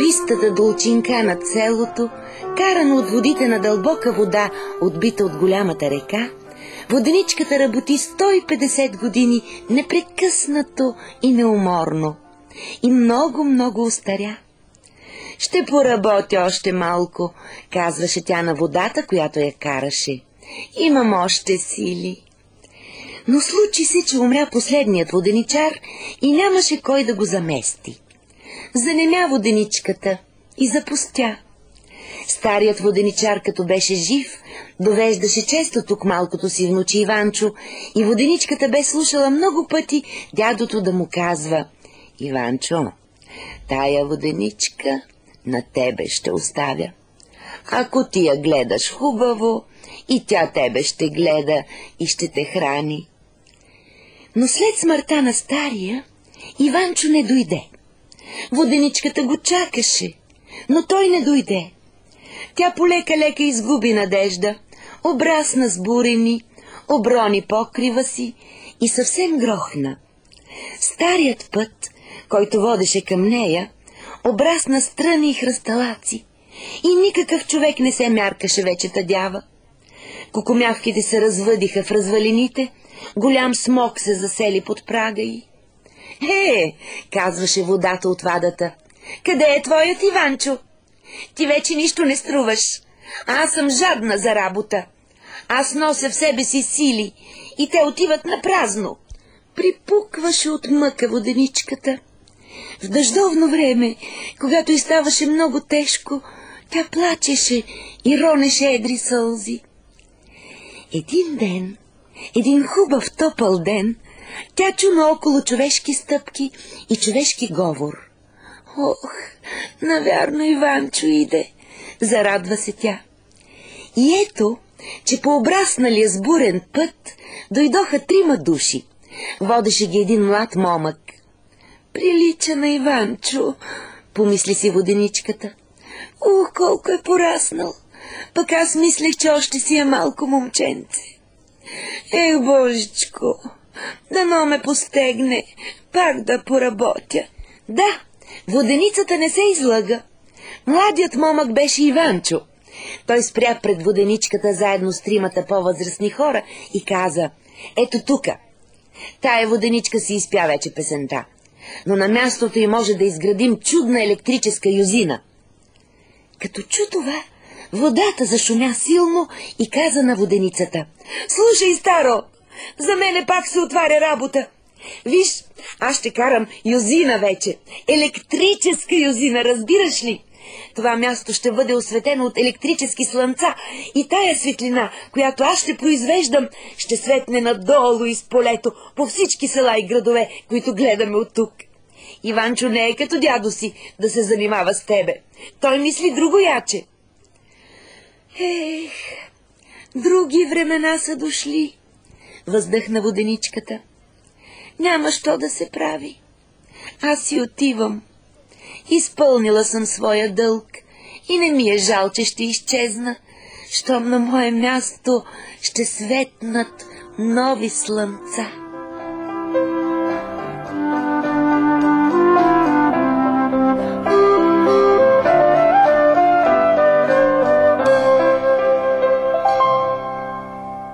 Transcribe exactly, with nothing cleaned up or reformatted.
гористата долчинка над селото, карано от водите на дълбока вода, отбита от голямата река, воденичката работи сто и петдесет години непрекъснато и неуморно. И много-много остаря. Ще поработя още малко, казваше тя на водата, която я караше. Имам още сили. Но случи се, че умря последният воденичар и нямаше кой да го замести. Занемя воденичката и запустя. Старият воденичар, като беше жив, довеждаше често тук малкото си внуче Иванчо и воденичката бе слушала много пъти дядото да му казва: Иванчо, тая воденичка на тебе ще оставя. Ако ти я гледаш хубаво, и тя тебе ще гледа и ще те храни. Но след смъртта на стария, Иванчо не дойде. Воденичката го чакаше, но той не дойде. Тя полека-лека изгуби надежда, обрасна с бурени, оброни покрива си и съвсем грохна. Старият път, който водеше към нея, обрасна с тръни и хръсталаци и никакъв човек не се мяркаше вече тъдява. Кукумявките се развъдиха в развалините, голям смок се засели под прага й. Е, казваше водата от вадата, къде е твоят Иванчо? Ти вече нищо не струваш. Аз съм жадна за работа. Аз нося в себе си сили и те отиват на празно. Припукваше от мъка воденичката. В дъждовно време, когато й ставаше много тежко, тя плачеше и ронеше едри сълзи. Един ден, един хубав топъл ден, тя чу наоколо човешки стъпки и човешки говор. Ох, навярно Иванчо иде, зарадва се тя. И ето, че по обрасналия с бурен път дойдоха трима души. Водеше ги един млад момък. Прилича на Иванчо, помисли си воденичката. Ух, колко е пораснал. Пък аз мислех, че още си е малко момченце. Ех, божичко, дано ме постегне, пак да поработя. Да, воденицата не се излъга. Младият момък беше Иванчо. Той спря пред воденичката заедно с тримата по-възрастни хора и каза: ето тука. Тая воденичка си изпя вече песента, но на мястото й може да изградим чудна електрическа юзина. Като чу това, водата зашумя силно и каза на воденицата: слушай, старо, за мене пак се отваря работа. Виж, аз ще карам юзина вече, електрическа юзина, разбираш ли? Това място ще бъде осветено от електрически слънца и тая светлина, която аз ще произвеждам, ще светне надолу из полето по всички села и градове, които гледаме от тук. Иванчо не е като дядо си да се занимава с тебе. Той мисли другояче. Ех, други времена са дошли, въздъхна воденичката. Няма що да се прави. Аз си отивам. Изпълнила съм своя дълг и не ми е жал, че ще изчезна, щом на мое място ще светнат нови слънца.